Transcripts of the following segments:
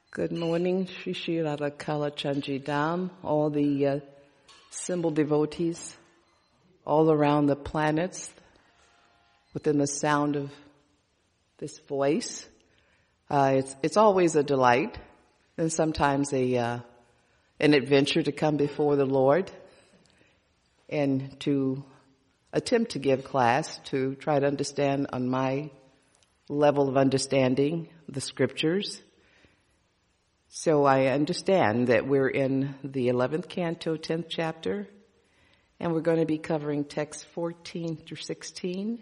Good morning, Shri Shri Radhakala Chanji Dham, all the symbol devotees all around the planets within the sound of this voice. It's always a delight and sometimes an adventure to come before the Lord and to attempt to give class, to try to understand on my level of understanding the scriptures. So I understand that we're in the 11th canto, 10th chapter, and we're going to be covering texts 14 through 16.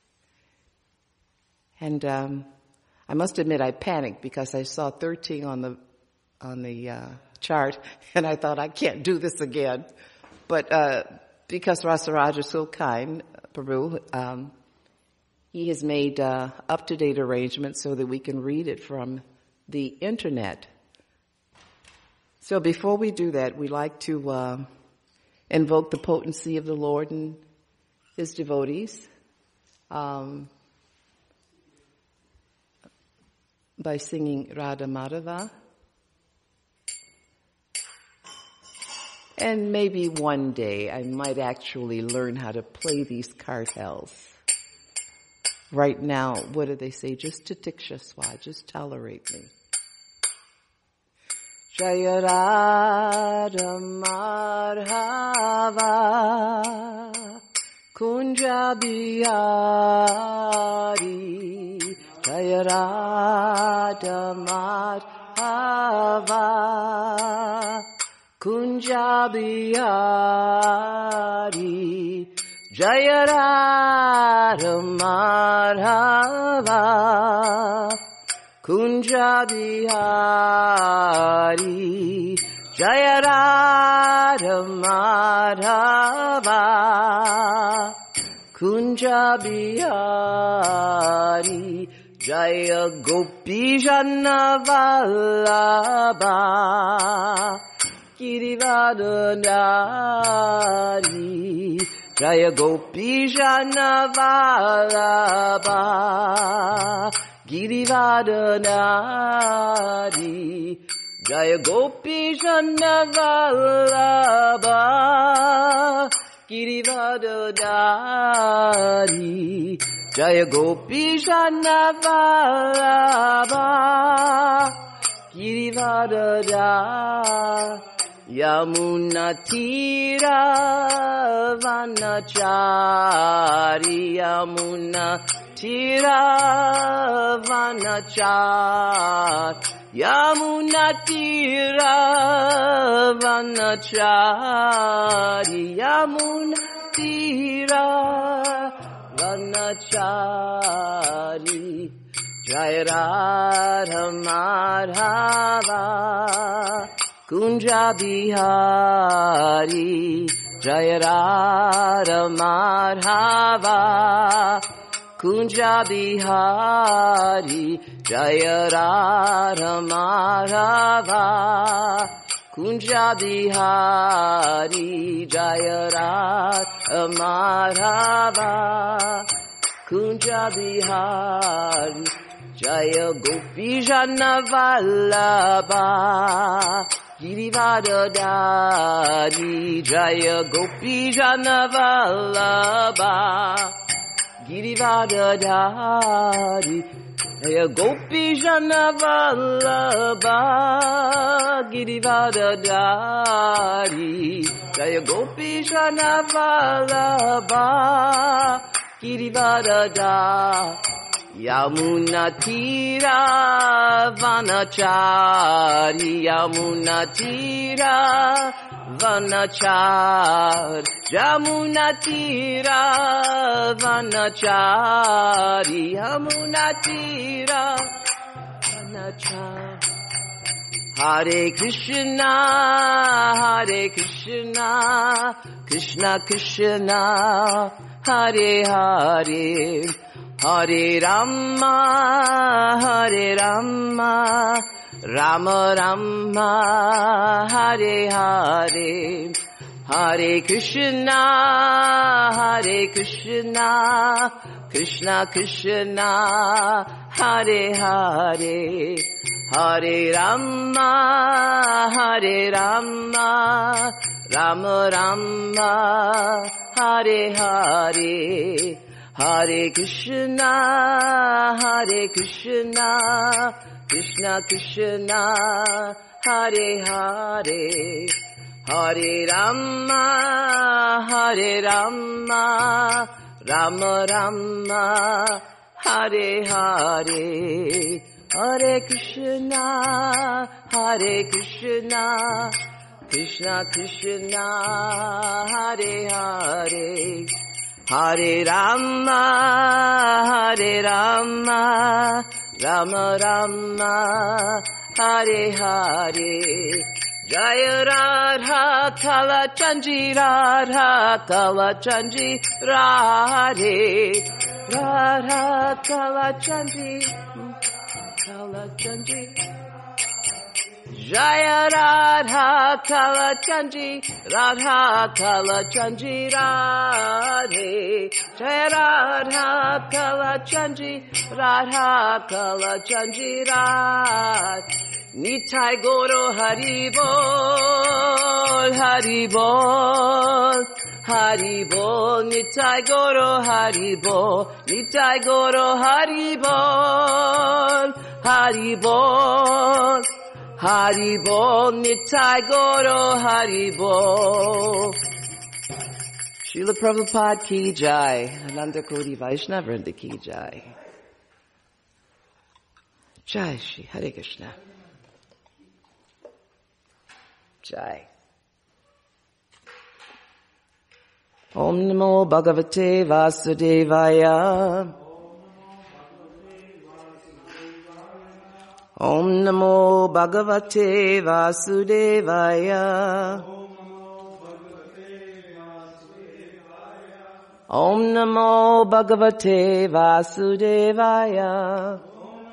And I must admit I panicked because I saw 13 on the chart, and I thought I can't do this again. But because Rasaraj is so kind, Prabhu, he has made up-to-date arrangements so that we can read it from the internet. So before we do that, we like to invoke the potency of the Lord and His devotees by singing Radha Madhava. And maybe one day I might actually learn how to play these kartals. Right now, what do they say? Just Tatiksha Swa, just tolerate me. Jaya Radha Madhava Kunja Bihari Jaya Radha Madhava Kunja Bihari Jaya Radha Madhava Kunja Bihari Jaya Radha Madhava Kunja Bihari Jaya Gopi Jana Vallabha Girivardhanari Jaya Gopi Jana Vallabha Girivardhanari Jaya Gopi Jana Vallabha Girivardhanari Jaya Gopi Jana Vallabha Girivardhanari Yamuna Tira Vanachari Yamuna Tira Vanachari Yamuna Tira Vanachari Yamuna Tira Vanachari Jaya Radha Madhava Kunja Bihari Jaya Radha Madhava Kunja Bihari Jaya Radha Madhava Kunja Bihari Jaya Radha Madhava Kunja Bihari Jaya Gopi Jana Vallabha Girivardhanari Jaya Gopi Jana Vallabha Girivardhanari Jaya Gopi Jana Vallabha Girivardhanari Jaya Gopi Jana Vallabha Girivardhanari Yamuna Tira Vanachari Yamuna Tira Vanachari Yamuna Tira Vanachari Yamuna Tira Vanachari Hare Krishna Krishna Krishna Hare Hare Hare Rama Rama Rama Hare Hare Hare Krishna Krishna Krishna, Hare Hare, Hare Rama, Hare Rama, Rama Rama, Hare Hare, Hare Krishna, Krishna Krishna, Hare Hare, Hare Rama, Rama Rama, Hare Hare, Hare Krishna, Krishna Krishna, Hare Hare, Hare Rama, Rama Rama, Hare Hare. Jaya Radha Kala Chanji Radha Kala Chanji Radhe Radha Kala Chanji Jaya Radha Kala Chanji Radha Kala Chanji Radhe Jaya Radha Kala Chanji Radha Kala Chanji Radhe Nitai Goro Haribol, Haribol, Haribol, Nitai Goro Haribol, Nitai Goro Haribol, Haribol, Haribol, Nitai Goro Haribol. Srila Prabhupada Ki Jai, Ananda Koti Vaishnava Vrinda Ki Jai. Jai Shri Hare Krishna. Jai. Om Namo Bhagavate Vasudevaya. Om Namo Bhagavate Vasudevaya. Om Namo Bhagavate Vasudevaya.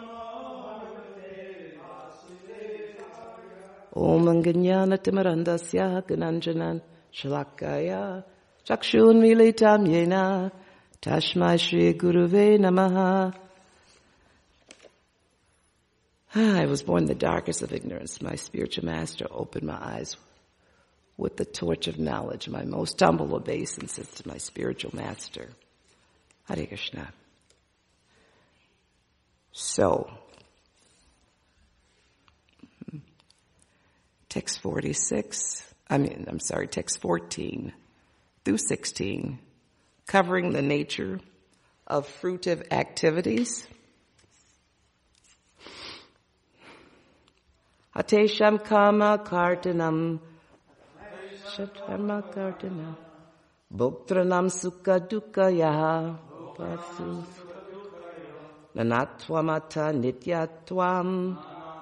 Om Anganyana Timarandasya Gananjanan Shalakaya Chakshun Militam Yena Tashmai Shri Guruve Namaha. I was born in the darkest of ignorance. My spiritual master opened my eyes with the torch of knowledge. My most humble obeisances to my spiritual master. Hare Krishna. So, text 14 through 16, covering the nature of fruitive activities. Atesham kama kartanam, shatkarma kartanam, bhoktranam sukha dukkha yaha, nanatwamata nityatvam,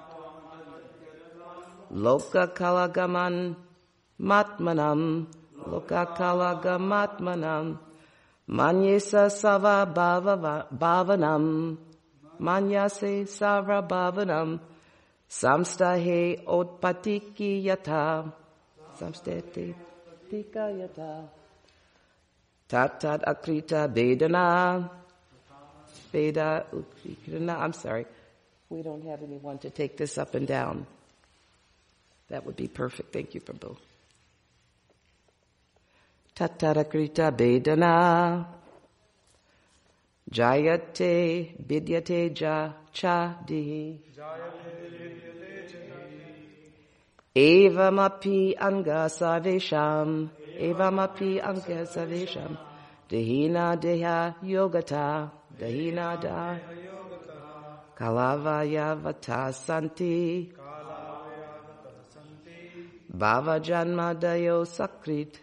Loka kalagaman matmanam, loka kalagamatmanam, manyesa sava bhavanam, manyase sava bhavanam, samstahe otpatiki yata, samstete tika yata, tatat akrita bedana, beda ukrita. I'm sorry, we don't have anyone to take this up and down. That would be perfect. Thank you, Prabhu. Tatarakrita Bedana Jayate Vidyate Ja Cha Dihi Evamapi Anga Sarvesham Evamapi Anga Sarvesham Dehina Deha Yogata Dehina Da Kalavaya Vata Santi Bhava Janma Dayo Sakrit.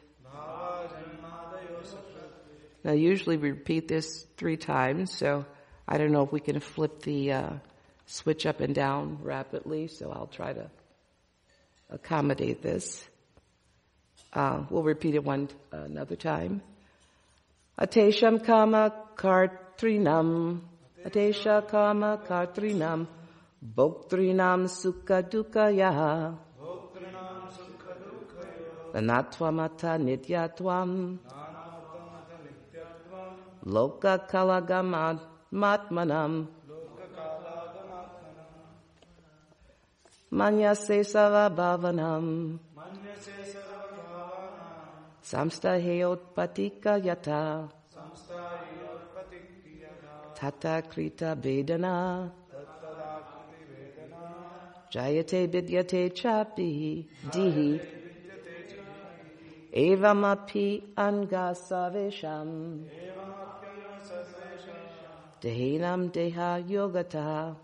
Now usually we repeat this 3 times, so I don't know if we can flip the switch up and down rapidly, so I'll try to accommodate this. We'll repeat it another time. Atesham kama kartrinam, Atesha kama kartrinam, Bhoktrinam sukha dukkha yaha, Nanatwamata nityatvam, Loka kalagamatmanam. Manyase sarvabhavanam. Samstaheyotpatika yata. Tata krita vedana. Jayate vidyate chapi dihi. Evamapi anga sarvesham. Dehinam deha yogata.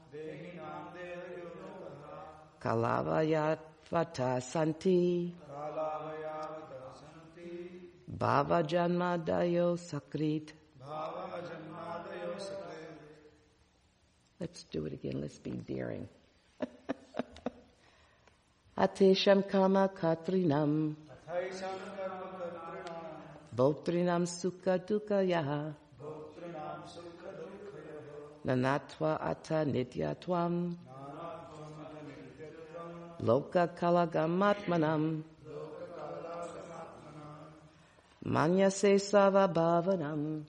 Kalavayat santi. Bhava janma dayo sakrit. Let's do it again. Let's be daring. Atesham kama katrinam. Bhautrinam sukha dukkha yaha. Nanatva atta nityatvam. Loka kalagamatmanam. Manyase sarvabhavanam.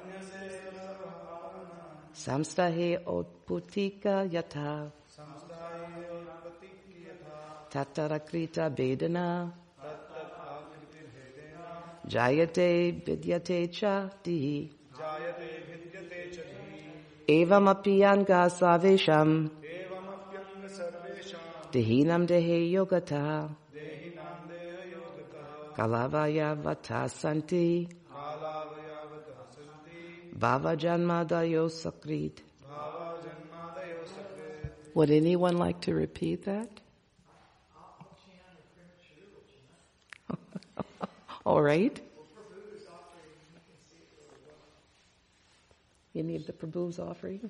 Samstahe otputika yata. Tatarakrita vedana. Jayate vidyate cha dihi. Evamapi anga sarvesham. Dehinam dehe yogata. Kalavaya vata santi. Bhava janma dayo sakrit. Would anyone like to repeat that? All right. You need the Prabhu's offering?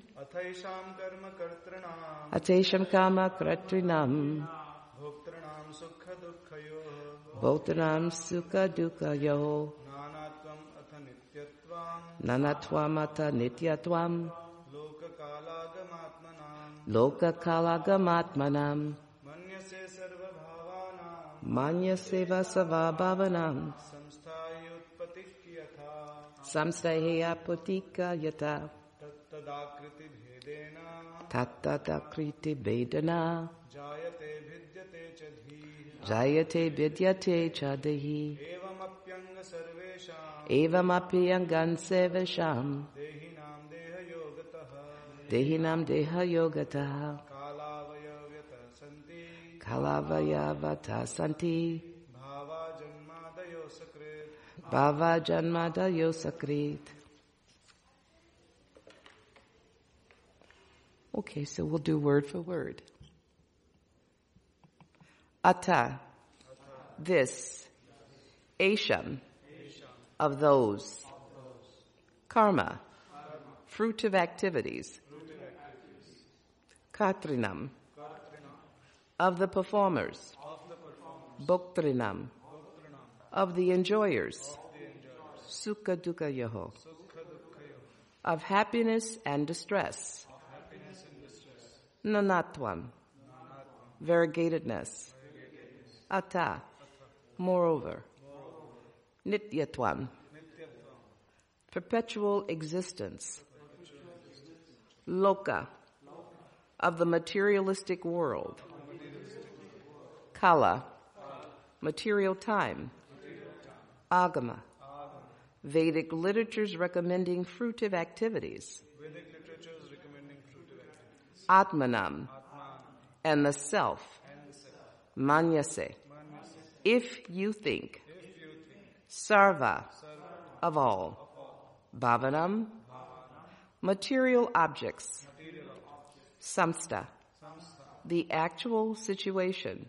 Atesham karma kartrinam. Bhotranam sukha dukkhayo. Nanatvam atta nityatvam. Loka kalagamatmanam. Manyase sarvabhavanam. Samstaheya putika yata. Tattadakriti vedana. Jayate vidyate chadehi. Evamapi angan sevesham. Dehinam deha yogataha. Kalavaya vata santi. Bhava janmadayo sakrit. Okay, so we'll do word for word. Atta, this, Asham, of those, karma, fruit of activities, katrinam, of the performers, bhoktrinam, of the enjoyers, sukha dukkha yoho, of happiness and distress, nanatvam, variegatedness, atta, moreover, nityatvam, perpetual existence, loka, of the materialistic world, kala, material time, agama, Vedic literatures recommending fruitive activities, atmanam, and the self, manyase, if you think, sarva, of all, bhavanam, material objects, samsta, the actual situation,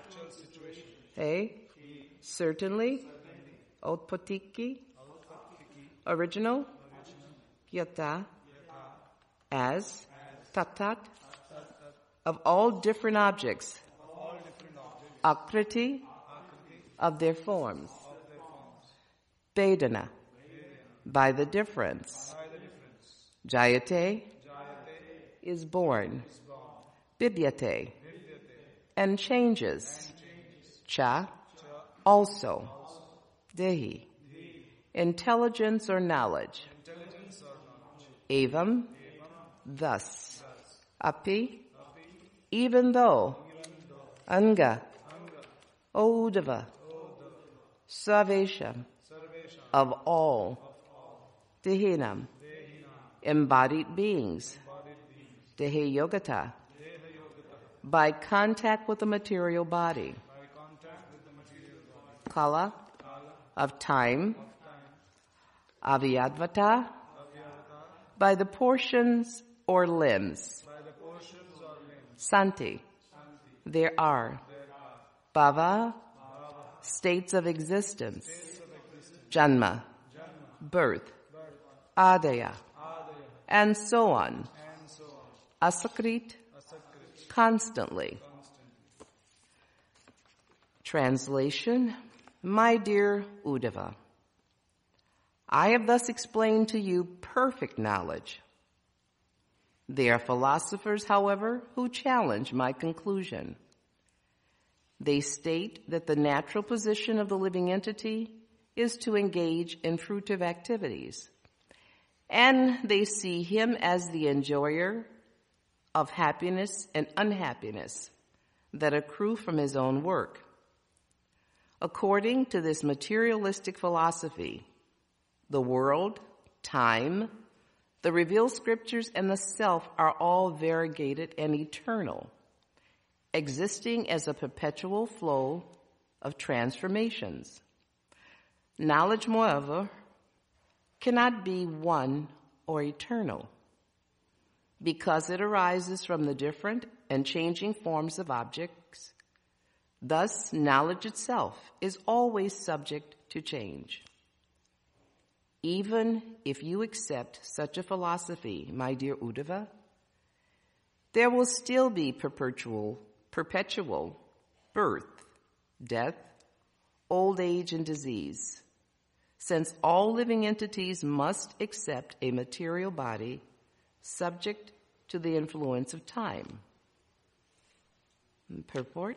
certainly, otpatiki, original, yata, as, tatat, of all different objects, akriti, of their forms, vedana, by the difference, jayate, is born, bidyate, and changes, cha, also, dehi, intelligence or knowledge, Evam, thus. Api, even though. Anga, Odava, Sarvesham, of all. Dehinam, embodied beings. Dehe Yogata, by contact with the material body. Kala, of time. Avyadvata, by the portions or limbs. Santi, there are. Bhava, states of existence. Janma, birth. Adaya, and so on. Asakrit, constantly. Translation, my dear Uddhava, I have thus explained to you perfect knowledge. There are philosophers, however, who challenge my conclusion. They state that the natural position of the living entity is to engage in fruitive activities, and they see him as the enjoyer of happiness and unhappiness that accrue from his own work. According to this materialistic philosophy, the world, time, the revealed scriptures, and the self are all variegated and eternal, existing as a perpetual flow of transformations. Knowledge, moreover, cannot be one or eternal, because it arises from the different and changing forms of objects. Thus, knowledge itself is always subject to change. Even if you accept such a philosophy, my dear Uddhava, there will still be perpetual birth, death, old age, and disease, since all living entities must accept a material body subject to the influence of time. Purport.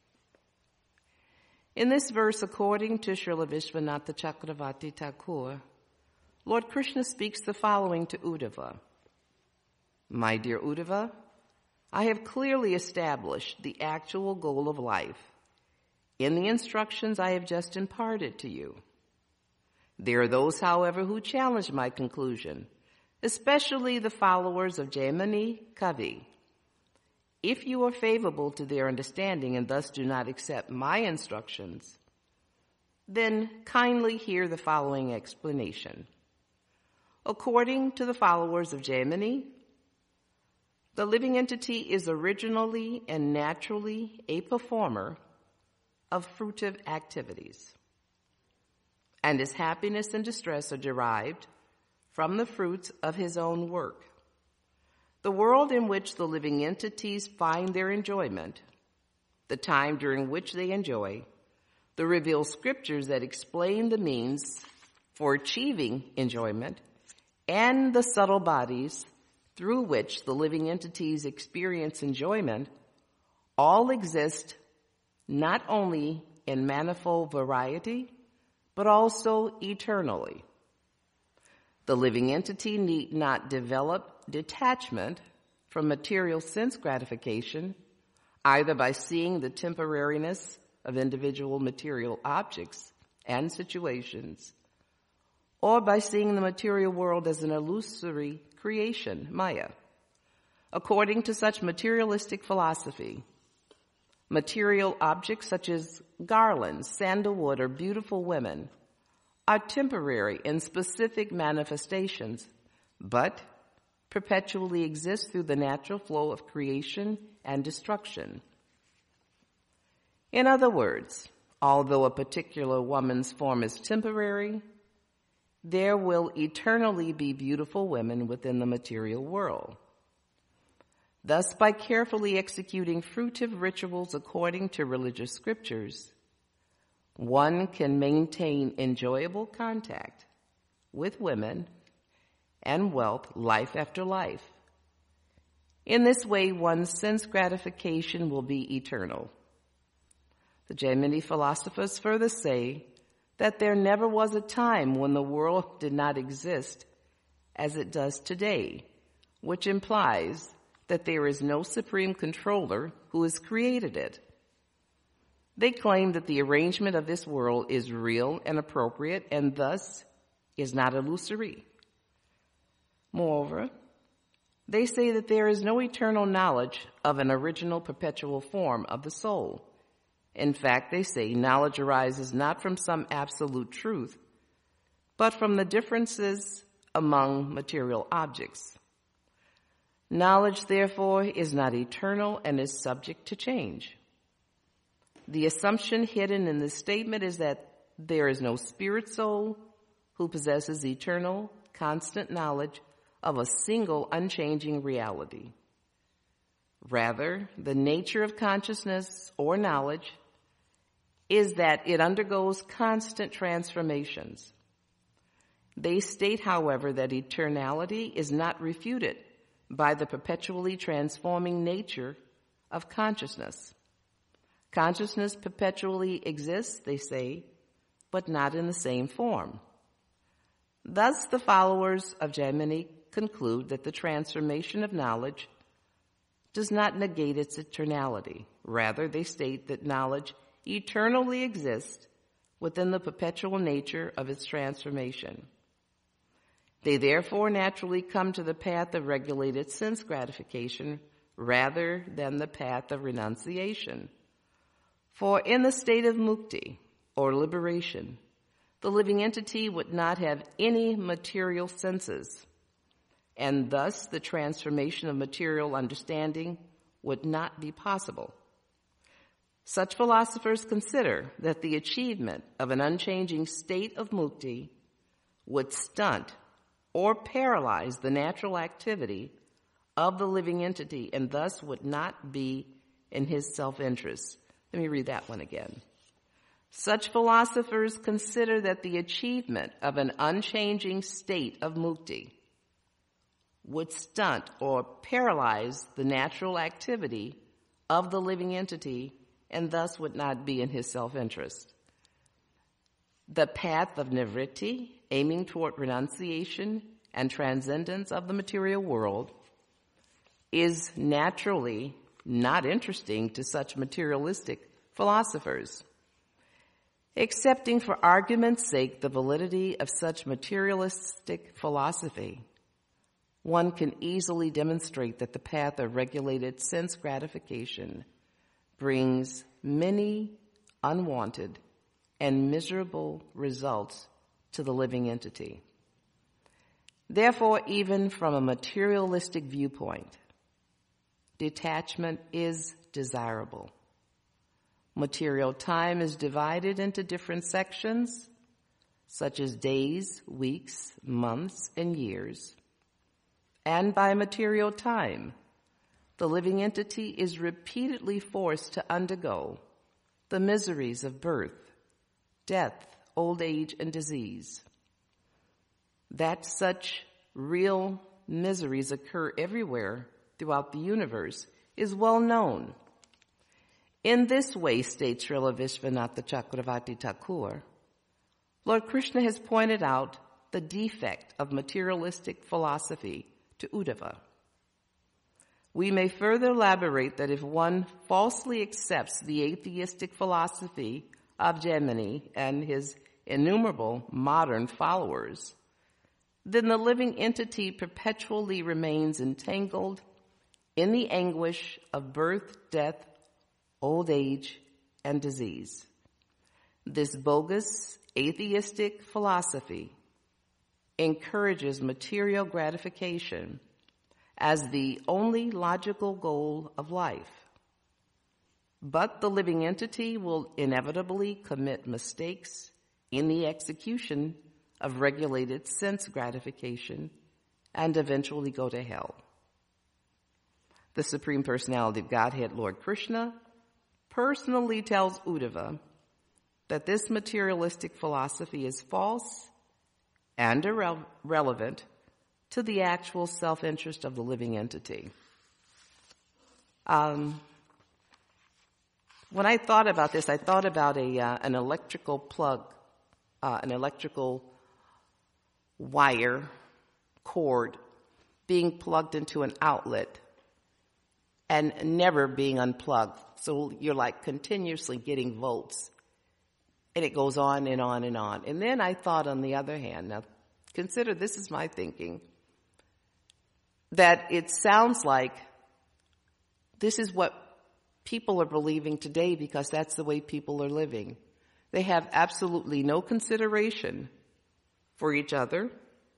In this verse, according to Srila Vishwanatha Chakravarti Thakur, Lord Krishna speaks the following to Uddhava. My dear Uddhava, I have clearly established the actual goal of life in the instructions I have just imparted to you. There are those, however, who challenge my conclusion, especially the followers of Jaimini Kavi. If you are favorable to their understanding and thus do not accept my instructions, then kindly hear the following explanation. According to the followers of Jaimini, the living entity is originally and naturally a performer of fruitive activities, and his happiness and distress are derived from the fruits of his own work. The world in which the living entities find their enjoyment, the time during which they enjoy, the revealed scriptures that explain the means for achieving enjoyment, and the subtle bodies through which the living entities experience enjoyment all exist not only in manifold variety, but also eternally. The living entity need not develop detachment from material sense gratification, either by seeing the temporariness of individual material objects and situations, or by seeing the material world as an illusory creation, Maya. According to such materialistic philosophy, material objects such as garlands, sandalwood, or beautiful women are temporary in specific manifestations, but perpetually exist through the natural flow of creation and destruction. In other words, although a particular woman's form is temporary, there will eternally be beautiful women within the material world. Thus, by carefully executing fruitive rituals according to religious scriptures, one can maintain enjoyable contact with women and wealth life after life. In this way, one's sense gratification will be eternal. The Jaimini philosophers further say that there never was a time when the world did not exist as it does today, which implies that there is no supreme controller who has created it. They claim that the arrangement of this world is real and appropriate and thus is not illusory. Moreover, they say that there is no eternal knowledge of an original perpetual form of the soul. In fact, they say knowledge arises not from some absolute truth, but from the differences among material objects. Knowledge, therefore, is not eternal and is subject to change. The assumption hidden in this statement is that there is no spirit soul who possesses eternal, constant knowledge of a single unchanging reality. Rather, the nature of consciousness or knowledge is that it undergoes constant transformations. They state, however, that eternality is not refuted by the perpetually transforming nature of consciousness. Consciousness perpetually exists, they say, but not in the same form. Thus, the followers of Jaimini conclude that the transformation of knowledge does not negate its eternality. Rather, they state that knowledge eternally exists within the perpetual nature of its transformation. They therefore naturally come to the path of regulated sense gratification rather than the path of renunciation. For in the state of mukti, or liberation, the living entity would not have any material senses, and thus the transformation of material understanding would not be possible. Such philosophers consider that the achievement of an unchanging state of mukti would stunt or paralyze the natural activity of the living entity and thus would not be in his self-interest. Let me read that one again. Such philosophers consider that the achievement of an unchanging state of mukti would stunt or paralyze the natural activity of the living entity and thus would not be in his self-interest. The path of nivritti, aiming toward renunciation and transcendence of the material world, is naturally not interesting to such materialistic philosophers. Accepting for argument's sake the validity of such materialistic philosophy, one can easily demonstrate that the path of regulated sense gratification brings many unwanted and miserable results to the living entity. Therefore, even from a materialistic viewpoint, detachment is desirable. Material time is divided into different sections, such as days, weeks, months, and years. And by material time, the living entity is repeatedly forced to undergo the miseries of birth, death, old age, and disease. That such real miseries occur everywhere throughout the universe is well known. In this way, states Srila Vishwanatha Chakravarti Thakur, Lord Krishna has pointed out the defect of materialistic philosophy to Uddhava. We may further elaborate that if one falsely accepts the atheistic philosophy of Jaimini and his innumerable modern followers, then the living entity perpetually remains entangled in the anguish of birth, death, old age, and disease. This bogus atheistic philosophy encourages material gratification as the only logical goal of life. But the living entity will inevitably commit mistakes in the execution of regulated sense gratification and eventually go to hell. The Supreme Personality of Godhead, Lord Krishna, personally tells Uddhava that this materialistic philosophy is false and irrelevant to the actual self-interest of the living entity. When I thought about this, I thought about an electrical plug, an electrical wire cord being plugged into an outlet and never being unplugged. So you're like continuously getting volts. And it goes on and on and on. And then I thought, on the other hand, now consider, this is my thinking, that it sounds like this is what people are believing today because that's the way people are living. They have absolutely no consideration for each other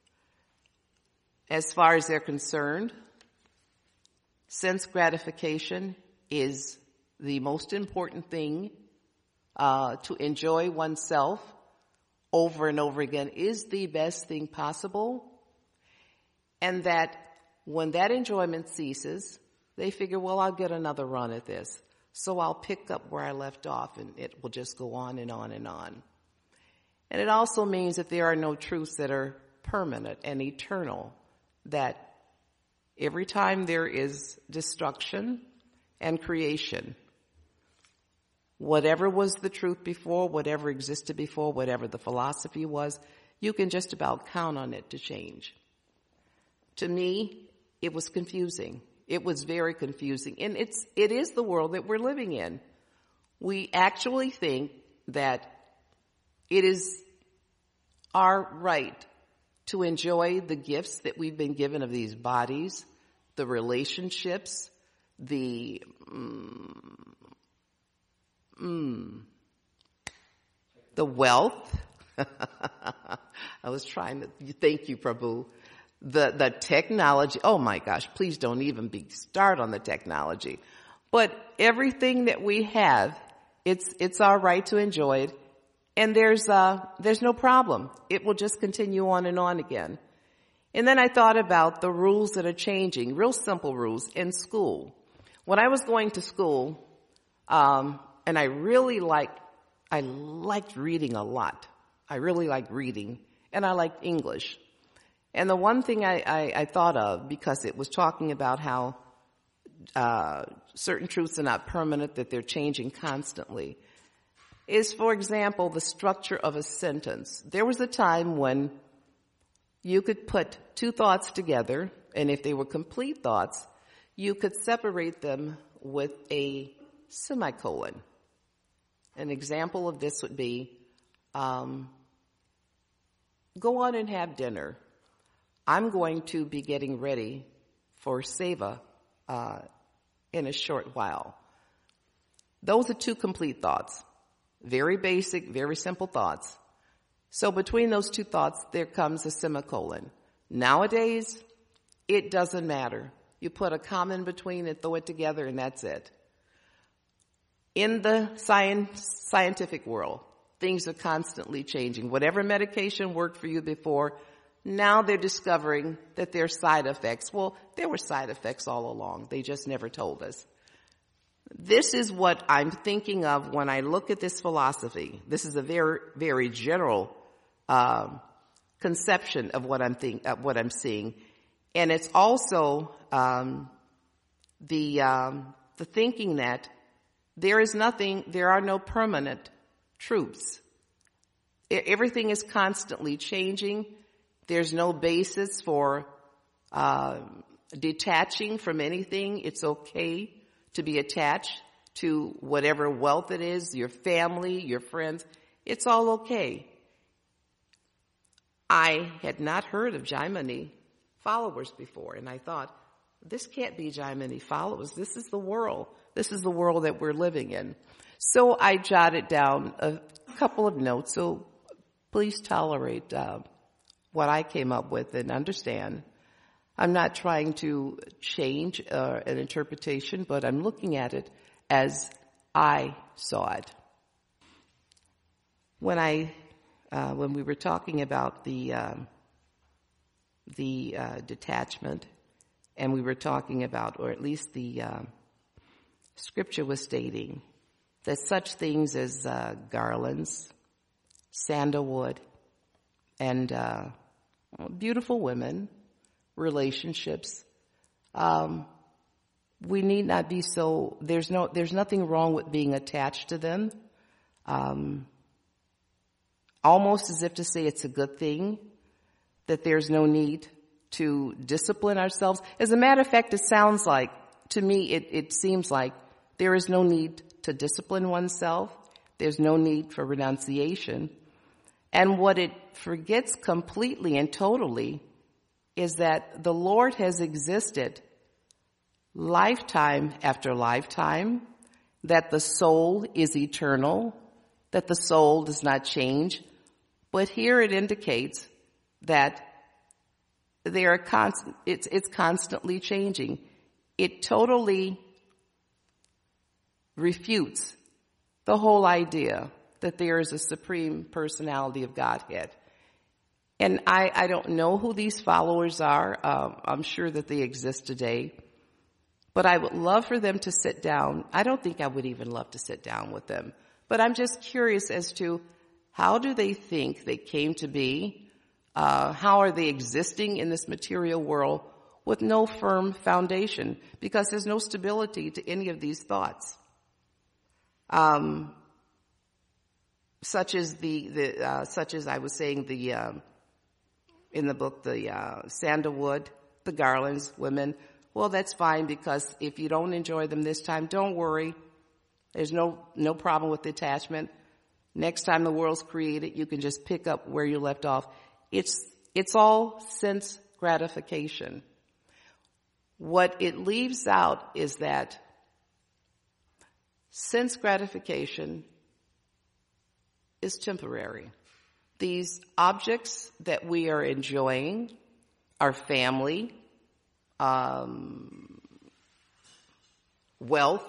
as far as they're concerned. Sense gratification is the most important thing. To enjoy oneself over and over again is the best thing possible. And that when that enjoyment ceases, they figure, well, I'll get another run at this. So I'll pick up where I left off, and it will just go on and on and on. And it also means that there are no truths that are permanent and eternal, that every time there is destruction and creation, whatever was the truth before, whatever existed before, whatever the philosophy was, you can just about count on it to change. To me, it was confusing. It was very confusing. And it is the world that we're living in. We actually think that it is our right to enjoy the gifts that we've been given of these bodies, the relationships, the wealth. I was trying to, thank you, Prabhu. The technology. Oh my gosh, please don't even start on the technology. But everything that we have, it's our right to enjoy it. And there's no problem. It will just continue on and on again. And then I thought about the rules that are changing, real simple rules in school. When I was going to school, and I liked reading a lot. I really liked reading, and I liked English. And the one thing I thought of, because it was talking about how certain truths are not permanent, that they're changing constantly, is, for example, the structure of a sentence. There was a time when you could put two thoughts together, and if they were complete thoughts, you could separate them with a semicolon. An example of this would be, go on and have dinner. I'm going to be getting ready for Seva in a short while. Those are two complete thoughts. Very basic, very simple thoughts. So between those two thoughts, there comes a semicolon. Nowadays, it doesn't matter. You put a comma in between and throw it together, and that's it. In the scientific world, things are constantly changing. Whatever medication worked for you before, now they're discovering that there are side effects. Well, there were side effects all along. They just never told us. This is what I'm thinking of when I look at this philosophy. This is a very, very general conception of what I'm seeing, and it's also the thinking that there are no permanent truths. Everything is constantly changing. There's no basis for detaching from anything. It's okay to be attached to whatever wealth it is, your family, your friends. It's all okay. I had not heard of Jaimini followers before, and I thought, this can't be Jaimini followers. This is the world. This is the world that we're living in. So I jotted down a couple of notes, so please tolerate what I came up with and understand. I'm not trying to change an interpretation, but I'm looking at it as I saw it. When we were talking about the detachment, and we were talking about, or at least the scripture was stating, that such things as garlands, sandalwood, and beautiful women, relationships, we need not be so, there's nothing wrong with being attached to them, almost as if to say it's a good thing, that there's no need to discipline ourselves. As a matter of fact, it sounds like, to me, it seems like there is no need to discipline oneself. There's no need for renunciation. And what it forgets completely and totally is that the Lord has existed lifetime after lifetime, that the soul is eternal, that the soul does not change. But here it indicates that it's constantly changing. It totally refutes the whole idea that there is a supreme personality of Godhead. And I don't know who these followers are. I'm sure that they exist today. But I would love for them to sit down. I don't think I would even love to sit down with them. But I'm just curious as to how do they think they came to be? How are they existing in this material world with no firm foundation? Because there's no stability to any of these thoughts. Such as I was saying, in the book, the sandalwood, the garlands, women. Well, that's fine, because if you don't enjoy them this time, don't worry. There's no problem with attachment. Next time the world's created, you can just pick up where you left off. It's all sense gratification. What it leaves out is that sense gratification is temporary. These objects that we are enjoying, our family, wealth,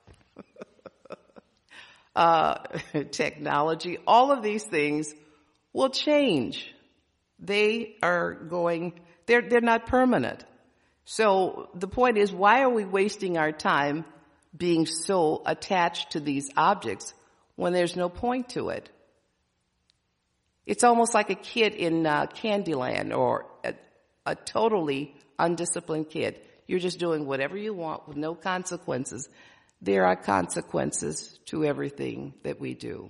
technology, all of these things will change. They're not permanent. So the point is, why are we wasting our time being so attached to these objects when there's no point to it? It's almost like a kid in Candyland, or a totally undisciplined kid. You're just doing whatever you want with no consequences. There are consequences to everything that we do.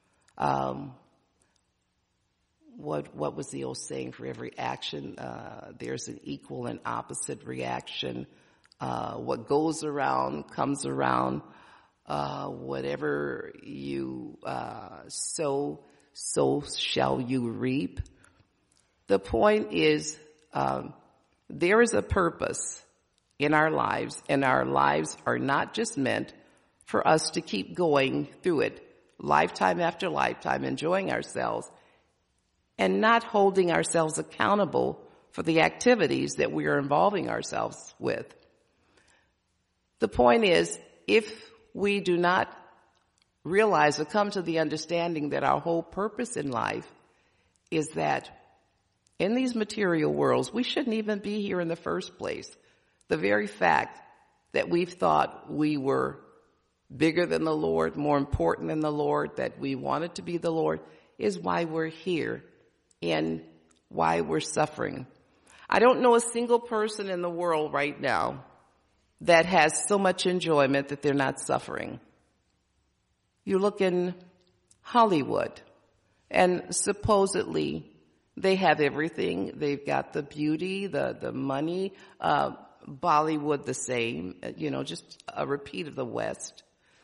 What was the old saying? For every action, there's an equal and opposite reaction. What goes around comes around. Whatever you sow, so shall you reap. The point is, there is a purpose in our lives, and our lives are not just meant for us to keep going through it, lifetime after lifetime, enjoying ourselves, and not holding ourselves accountable for the activities that we are involving ourselves with. The point is, if we do not realize or come to the understanding that our whole purpose in life is that in these material worlds, we shouldn't even be here in the first place. The very fact that we've thought we were bigger than the Lord, more important than the Lord, that we wanted to be the Lord, is why we're here and why we're suffering. I don't know a single person in the world right now that has so much enjoyment that they're not suffering. You look in Hollywood, and supposedly they have everything. They've got the beauty, the money, Bollywood the same, just a repeat of the West.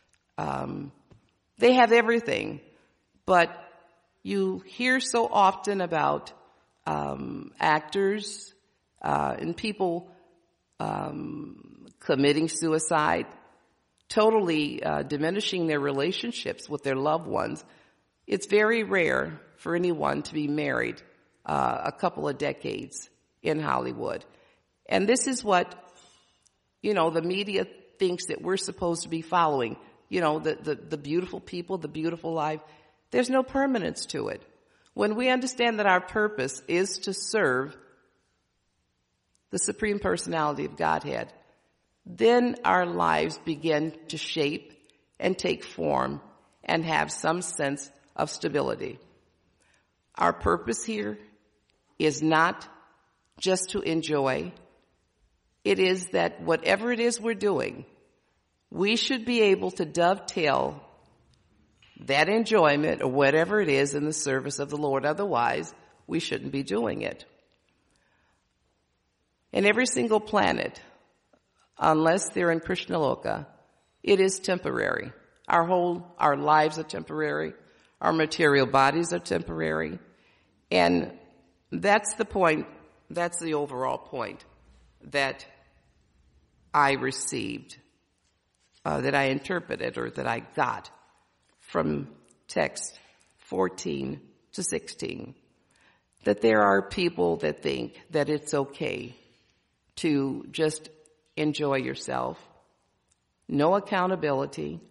They have everything, but you hear so often about actors and people committing suicide, totally diminishing their relationships with their loved ones. It's very rare for anyone to be married a couple of decades in Hollywood. And this is what, the media thinks that we're supposed to be following. The beautiful people, the beautiful life. There's no permanence to it. When we understand that our purpose is to serve the Supreme Personality of Godhead, then our lives begin to shape and take form and have some sense of stability. Our purpose here is not just to enjoy. It is that whatever it is we're doing, we should be able to dovetail that enjoyment or whatever it is in the service of the Lord. Otherwise, we shouldn't be doing it. And every single planet, unless they're in Krishnaloka, it is temporary. Our lives are temporary. Our material bodies are temporary. And that's the point, that's the overall point that I received, that I interpreted or that I got from text 14 to 16. That there are people that think that it's okay to just enjoy yourself, no accountability,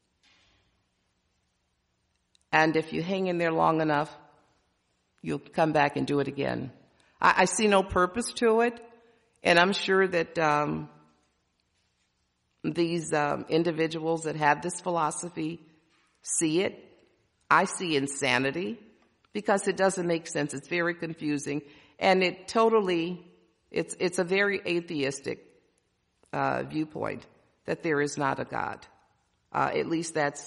and if you hang in there long enough, you'll come back and do it again. I see no purpose to it, and I'm sure that these individuals that have this philosophy see it. I see insanity because it doesn't make sense. It's very confusing, and it's a very atheistic viewpoint that there is not a God. At least that's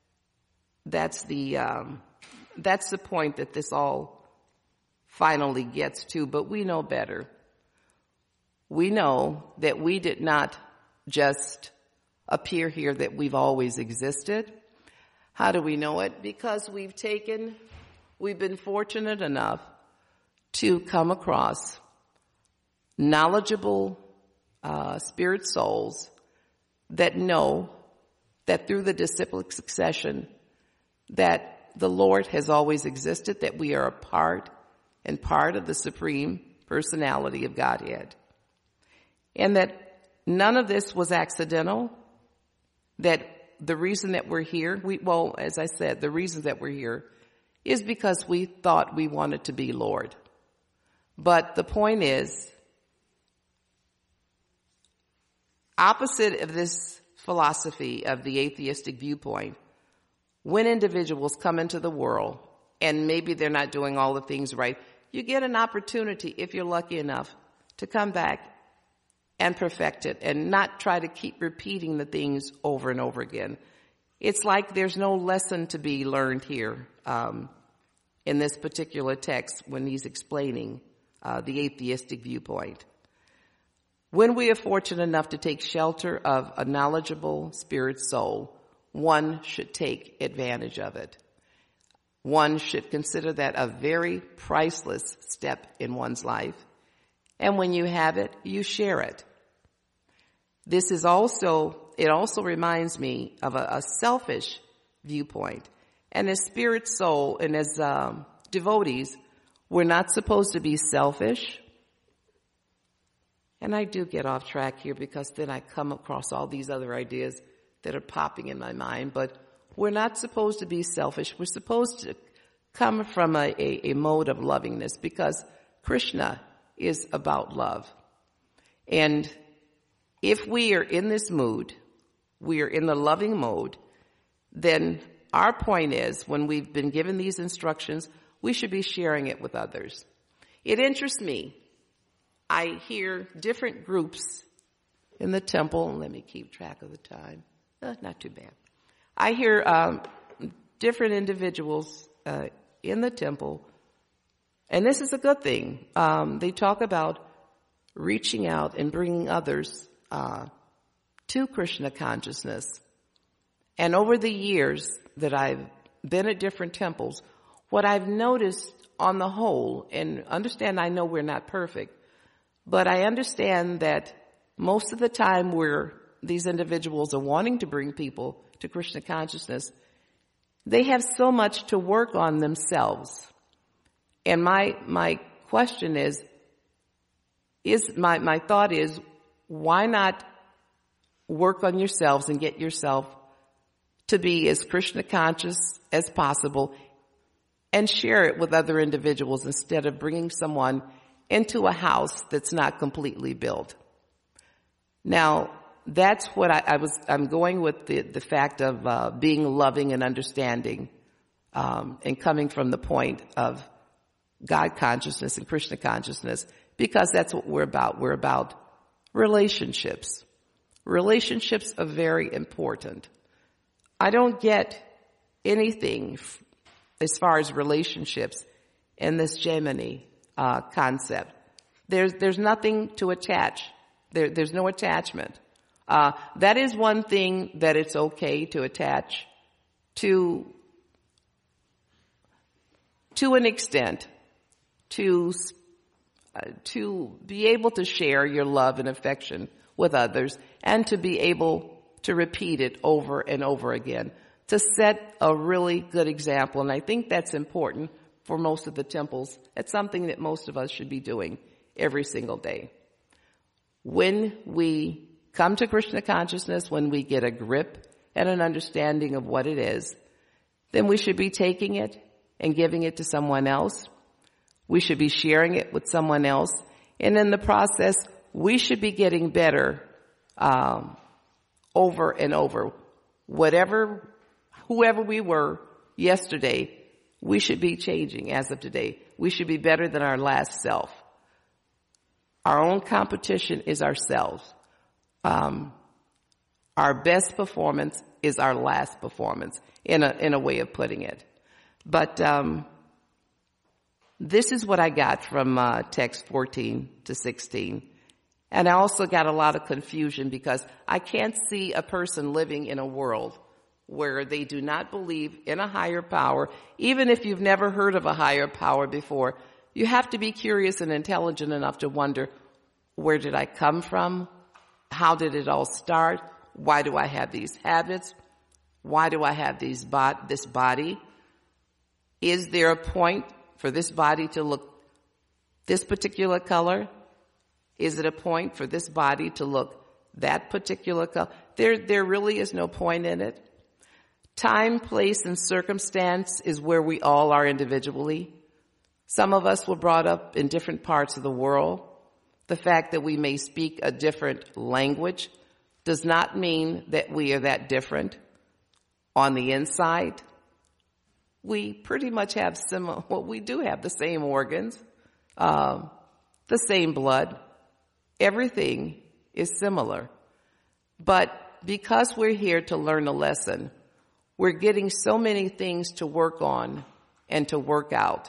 the point that this all finally gets to, but we know better. We know that we did not just appear here, that we've always existed. How do we know it? Because we've been fortunate enough to come across knowledgeable spirit souls that know that through the disciplic succession that the Lord has always existed, that we are a part of the Supreme Personality of Godhead. And that none of this was accidental, that the reason that we're here, as I said, the reason that we're here is because we thought we wanted to be Lord. But the point is, opposite of this philosophy of the atheistic viewpoint, when individuals come into the world and maybe they're not doing all the things right, you get an opportunity, if you're lucky enough, to come back and perfect it and not try to keep repeating the things over and over again. It's like there's no lesson to be learned here in this particular text when he's explaining the atheistic viewpoint. When we are fortunate enough to take shelter of a knowledgeable spirit soul, one should take advantage of it. One should consider that a very priceless step in one's life. And when you have it, you share it. It also reminds me of a selfish viewpoint. And as spirit soul and as devotees, we're not supposed to be selfish. And I do get off track here because then I come across all these other ideas that are popping in my mind. But we're not supposed to be selfish. We're supposed to come from a mode of lovingness because Krishna is about love. And if we are in this mood, we are in the loving mode, then our point is when we've been given these instructions, we should be sharing it with others. It interests me. I hear different groups in the temple. Let me keep track of the time. Not too bad. I hear different individuals in the temple, and this is a good thing. They talk about reaching out and bringing others to Krishna consciousness. And over the years that I've been at different temples, what I've noticed on the whole, and understand I know we're not perfect, but I understand that most of the time these individuals are wanting to bring people to Krishna consciousness, they have so much to work on themselves. And my question is my thought is, why not work on yourselves and get yourself to be as Krishna conscious as possible and share it with other individuals instead of bringing someone into a house that's not completely built. Now, that's what I'm going with the fact of being loving and understanding and coming from the point of God consciousness and Krishna consciousness, because that's what we're about. We're about relationships. Relationships are very important. I don't get anything as far as relationships in this Jaimini concept. There's nothing to attach. There's no attachment. That is one thing that it's okay to attach to an extent, to be able to share your love and affection with others, and to be able to repeat it over and over again, to set a really good example. And I think that's important for most of the temples. It's something that most of us should be doing every single day. When we come to Krishna consciousness, when we get a grip and an understanding of what it is, then we should be taking it and giving it to someone else. We should be sharing it with someone else. And in the process, we should be getting better over and over. Whoever we were yesterday, we should be changing as of today. We should be better than our last self. Our own competition is ourselves. Our best performance is our last performance, in a way of putting it. But this is what I got from text 14 to 16. And I also got a lot of confusion because I can't see a person living in a world where they do not believe in a higher power. Even if you've never heard of a higher power before, you have to be curious and intelligent enough to wonder, where did I come from? How did it all start? Why do I have these habits? Why do I have this body? Is there a point for this body to look this particular color? Is it a point for this body to look that particular color? There really is no point in it. Time, place, and circumstance is where we all are individually. Some of us were brought up in different parts of the world. The fact that we may speak a different language does not mean that we are that different. On the inside, we pretty much have we do have the same organs, the same blood. Everything is similar. But because we're here to learn a lesson, we're getting so many things to work on and to work out.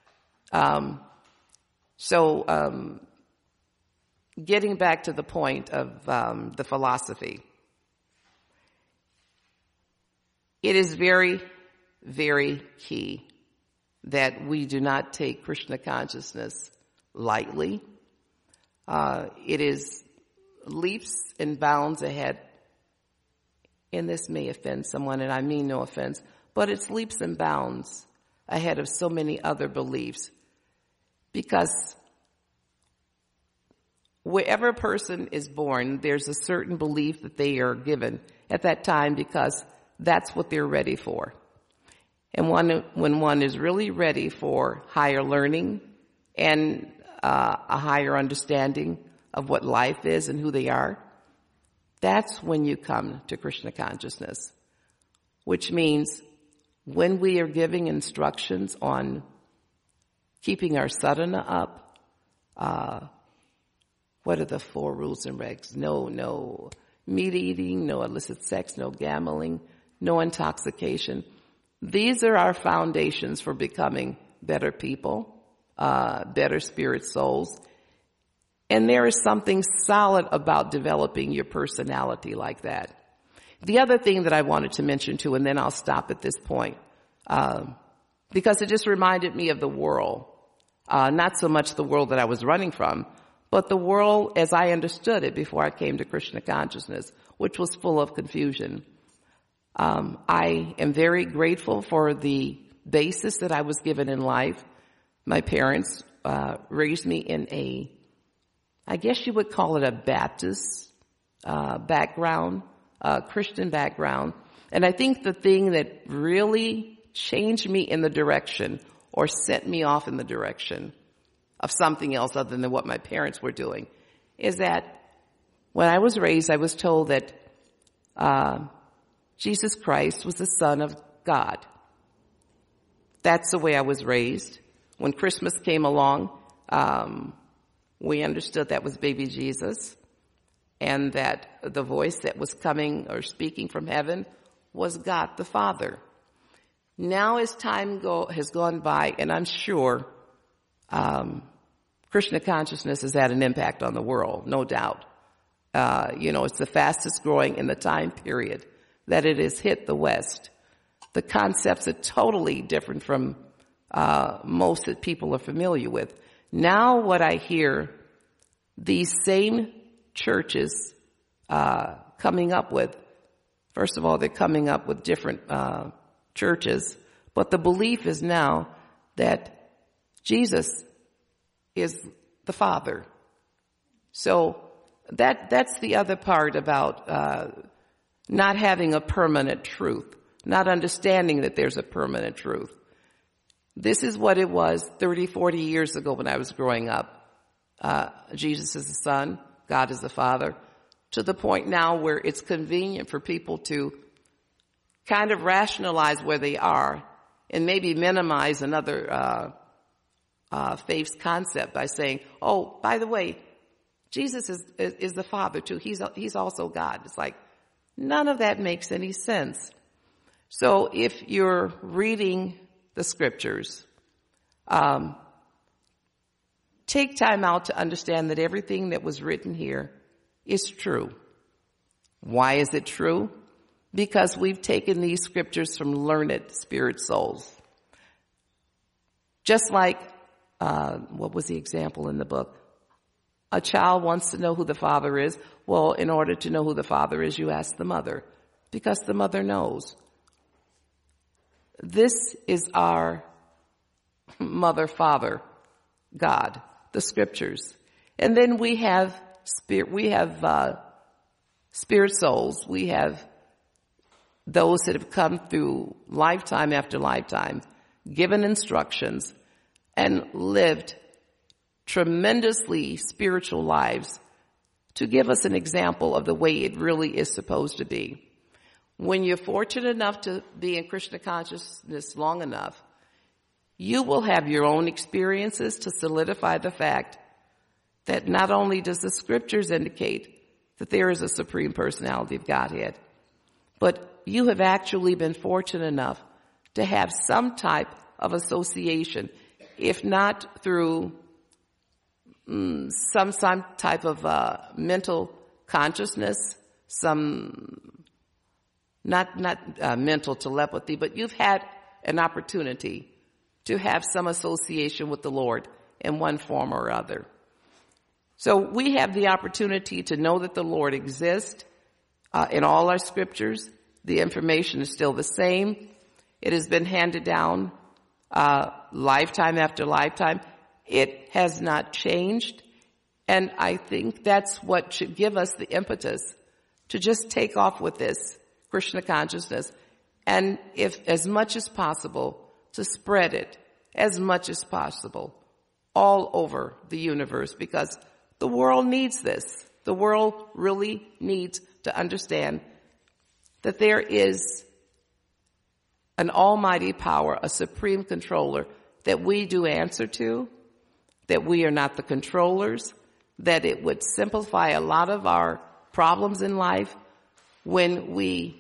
Getting back to the point of the philosophy, it is very, very key that we do not take Krishna consciousness lightly. It is leaps and bounds ahead, and this may offend someone, and I mean no offense, but it's leaps and bounds ahead of so many other beliefs, because wherever a person is born, there's a certain belief that they are given at that time because that's what they're ready for. And when one is really ready for higher learning and a higher understanding of what life is and who they are, that's when you come to Krishna consciousness, which means when we are giving instructions on keeping our sadhana up, what are the 4 rules and regs? No meat eating, no illicit sex, no gambling, no intoxication. These are our foundations for becoming better people, better spirit souls. And there is something solid about developing your personality like that. The other thing that I wanted to mention too, and then I'll stop at this point, because it just reminded me of the world, not so much the world that I was running from, but the world as I understood it before I came to Krishna consciousness, which was full of confusion. I am very grateful for the basis that I was given in life. My parents raised me in I guess you would call it a Baptist background, Christian background. And I think the thing that really changed me in the direction or sent me off in the direction of something else other than what my parents were doing is that when I was raised, I was told that Jesus Christ was the Son of God. That's the way I was raised. When Christmas came along, we understood that was baby Jesus, and that the voice that was coming or speaking from heaven was God the Father. Now as time has gone by, and I'm sure Krishna consciousness has had an impact on the world, no doubt. It's the fastest growing in the time period that it has hit the West. The concepts are totally different from most that people are familiar with. Now what I hear, these same churches coming up with, first of all, they're coming up with different churches, but the belief is now that Jesus is the Father. So that's the other part about not having a permanent truth, not understanding that there's a permanent truth. This is what it was 30, 40 years ago when I was growing up. Jesus is the Son, God is the Father, to the point now where it's convenient for people to kind of rationalize where they are and maybe minimize another faith's concept by saying, oh, by the way, Jesus is the Father too. He's also God. It's like, none of that makes any sense. So if you're reading the scriptures, take time out to understand that everything that was written here is true. Why is it true? Because we've taken these scriptures from learned spirit souls. Just like, what was the example in the book? A child wants to know who the father is. Well, in order to know who the father is, you ask the mother, because the mother knows. This is our mother, father, God, the scriptures. And then we have spirit souls. We have those that have come through lifetime after lifetime, given instructions, and lived tremendously spiritual lives to give us an example of the way it really is supposed to be. When you're fortunate enough to be in Krishna consciousness long enough, you will have your own experiences to solidify the fact that not only does the scriptures indicate that there is a supreme personality of Godhead, but you have actually been fortunate enough to have some type of association, if not through some type of mental consciousness, not mental telepathy, but you've had an opportunity to have some association with the Lord in one form or other. So we have the opportunity to know that the Lord exists in all our scriptures. The information is still the same. It has been handed down lifetime after lifetime. It has not changed. And I think that's what should give us the impetus to just take off with this Krishna consciousness, and if as much as possible to spread it as much as possible all over the universe, because the world needs this. The world really needs to understand that there is an almighty power, a supreme controller that we do answer to, that we are not the controllers, that it would simplify a lot of our problems in life when we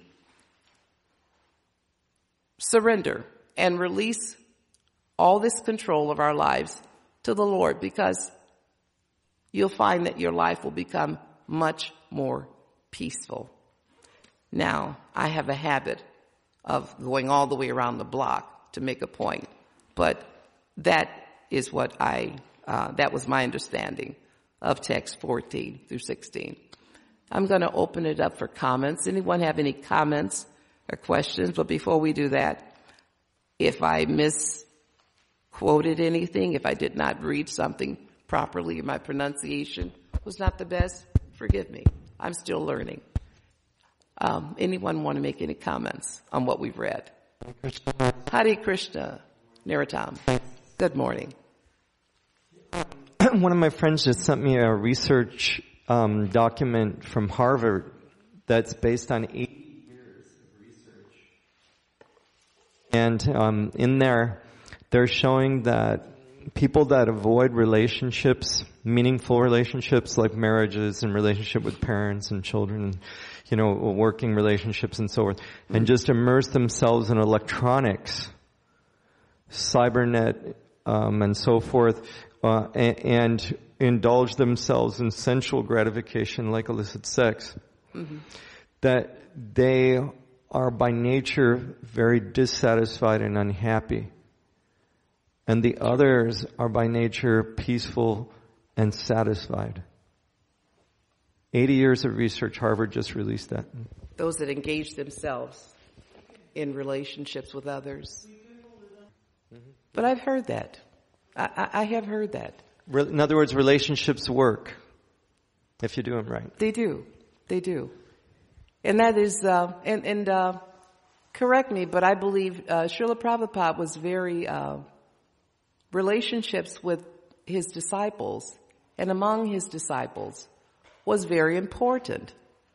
surrender and release all this control of our lives to the Lord, because you'll find that your life will become much more peaceful. Now, I have a habit of going all the way around the block to make a point, but that is what that was my understanding of text 14 through 16. I'm going to open it up for comments. Anyone have any comments or questions? But before we do that, if I misquoted anything, if I did not read something properly, my pronunciation was not the best, forgive me. I'm still learning. Anyone want to make any comments on what we've read? Hare Krishna, Naratam. Good morning. One of my friends just sent me a research document from Harvard that's based on 80 years of research. And in there, they're showing that people that avoid relationships, meaningful relationships like marriages and relationship with parents and children, working relationships and so forth, and just immerse themselves in electronics, cybernet, and so forth, and indulge themselves in sensual gratification like illicit sex, that they are by nature very dissatisfied and unhappy. And the others are by nature peaceful and satisfied. 80 years of research, Harvard just released that. Those that engage themselves in relationships with others. But I've heard that. I have heard that. In other words, relationships work if you do them right. They do. They do. And that is, correct me, but I believe Srila Prabhupada was very, relationships with his disciples and among his disciples was very important.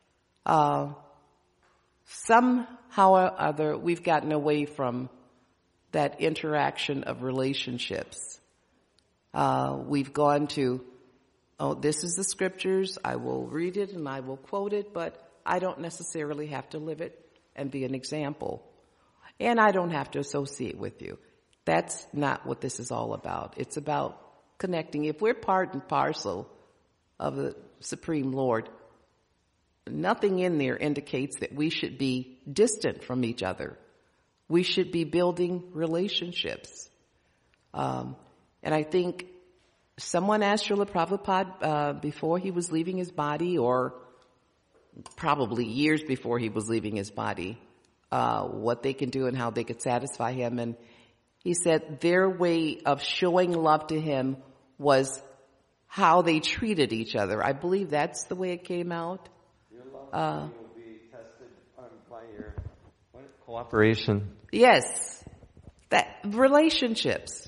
Somehow or other, we've gotten away from that interaction of relationships. We've gone to, this is the scriptures, I will read it and I will quote it, but I don't necessarily have to live it and be an example. And I don't have to associate with you. That's not what this is all about. It's about connecting. If we're part and parcel of the Supreme Lord, nothing in there indicates that we should be distant from each other. We should be building relationships. And I think someone asked Srila Prabhupada before he was leaving his body, or probably years before he was leaving his body, what they can do and how they could satisfy him. And he said their way of showing love to him was how they treated each other. I believe that's the way it came out. Your love will be tested by your cooperation. Yes. That relationships.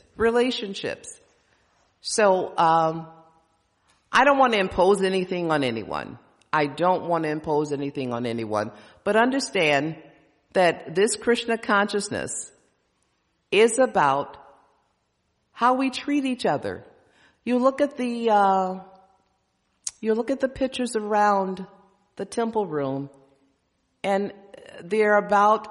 So, I don't want to impose anything on anyone. But understand that this Krishna consciousness is about how we treat each other. You look at the pictures around the temple room, and they're about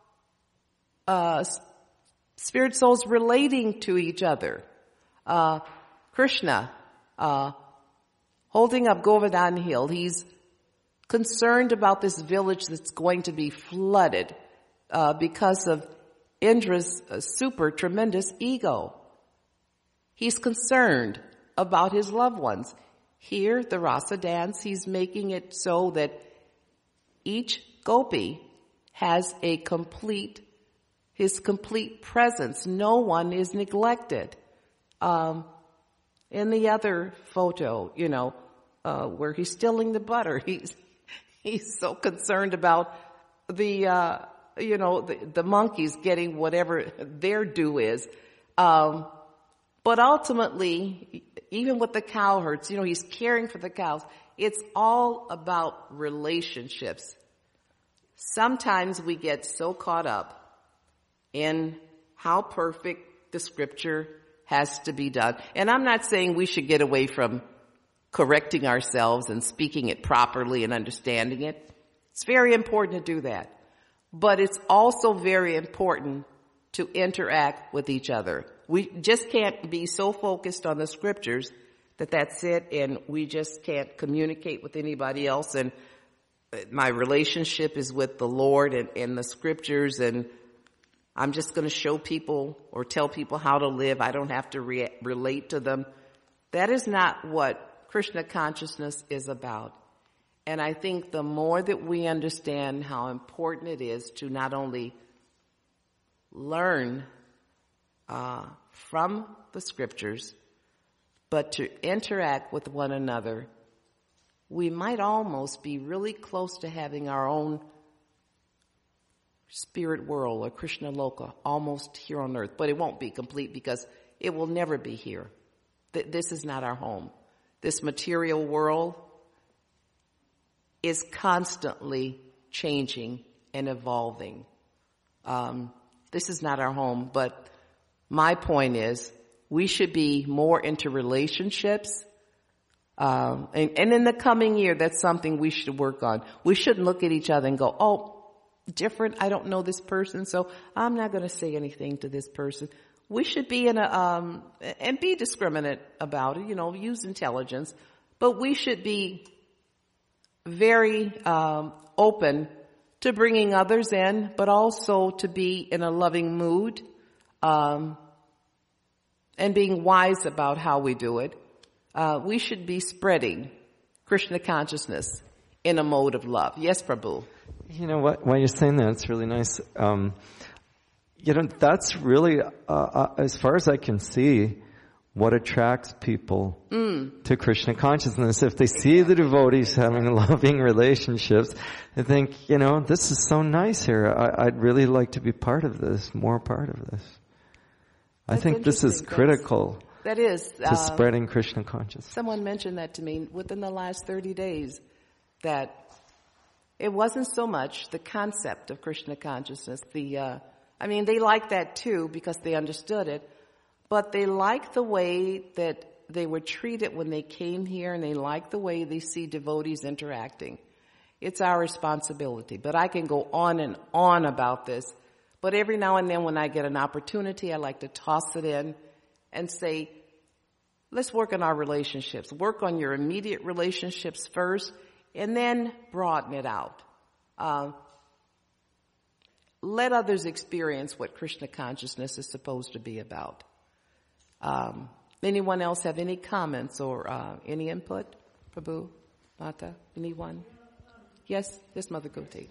spirit souls relating to each other. Krishna holding up Govardhan Hill. He's concerned about this village that's going to be flooded because of Indra's super tremendous ego. He's concerned about his loved ones. Here, the rasa dance, he's making it so that each gopi has his complete presence. No one is neglected. In the other photo, where he's stealing the butter, he's so concerned about the monkeys getting whatever their due is. But ultimately, even with the cow herds, he's caring for the cows. It's all about relationships. Sometimes we get so caught up in how perfect the scripture has to be done. And I'm not saying we should get away from correcting ourselves and speaking it properly and understanding it. It's very important to do that. But it's also very important to interact with each other. We just can't be so focused on the scriptures that that's it, and we just can't communicate with anybody else. And my relationship is with the Lord and the scriptures, and I'm just going to show people or tell people how to live. I don't have to relate to them. That is not what Krishna consciousness is about. And I think the more that we understand how important it is to not only learn from the scriptures, but to interact with one another, we might almost be really close to having our own spirit world or Krishna Loka almost here on earth. But it won't be complete because it will never be here. This is not our home. This material world is constantly changing and evolving. This is not our home, but my point is we should be more into relationships. And in the coming year, that's something we should work on. We shouldn't look at each other and go, oh, different, I don't know this person, so I'm not going to say anything to this person. we should be and be discriminate about it, use intelligence, but we should be very open to bringing others in, but also to be in a loving mood, and being wise about how we do it. We should be spreading Krishna consciousness in a mode of love. Yes, Prabhu. You know what? While you're saying that, it's really nice. That's really, as far as I can see, what attracts people to Krishna consciousness. If they see the devotees having loving relationships, they think, this is so nice here. I'd really like to be part of this, more part of this. I think this is critical. That is. To spreading Krishna consciousness. Someone mentioned that to me within the last 30 days, that it wasn't so much the concept of Krishna consciousness. They liked that too because they understood it, but they liked the way that they were treated when they came here, and they liked the way they see devotees interacting. It's our responsibility. But I can go on and on about this. But every now and then when I get an opportunity, I like to toss it in and say, let's work on our relationships. Work on your immediate relationships first, and then broaden it out. Let others experience what Krishna consciousness is supposed to be about. Anyone else have any comments or any input? Prabhu, Mata, anyone? Yes, Mother Kuti.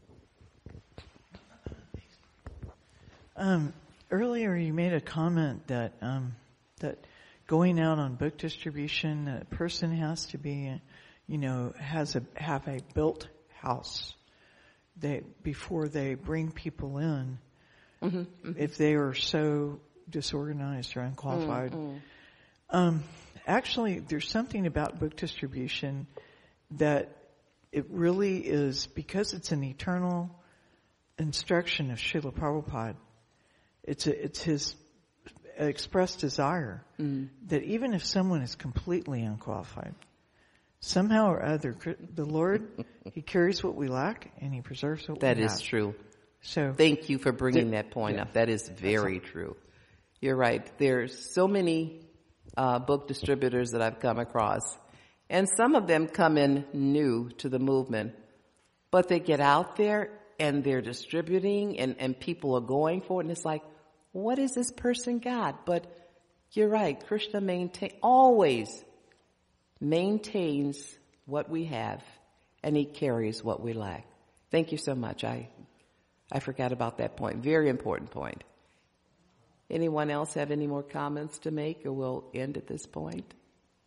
Earlier you made a comment that going out on book distribution, a person has to be, have a built house. Before they bring people in, if they are so disorganized or unqualified. Actually, there's something about book distribution that it really is, because it's an eternal instruction of Srila Prabhupada. It's his expressed desire that even if someone is completely unqualified, somehow or other, the Lord, He carries what we lack and He preserves what we have. That is true. So thank you for bringing that point up. That is very true. You're right. There's so many book distributors that I've come across, and some of them come in new to the movement, but they get out there and they're distributing, and people are going for it, and it's like, what is this person got? But you're right. Krishna always maintains what we have, and He carries what we lack. Thank you so much. I forgot about that point. Very important point. Anyone else have any more comments to make, or we'll end at this point?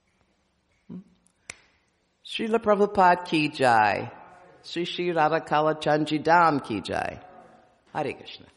Srila Prabhupada ki jai. Shri Shri Radha Kala Chanji Dham ki jai. Hare Krishna.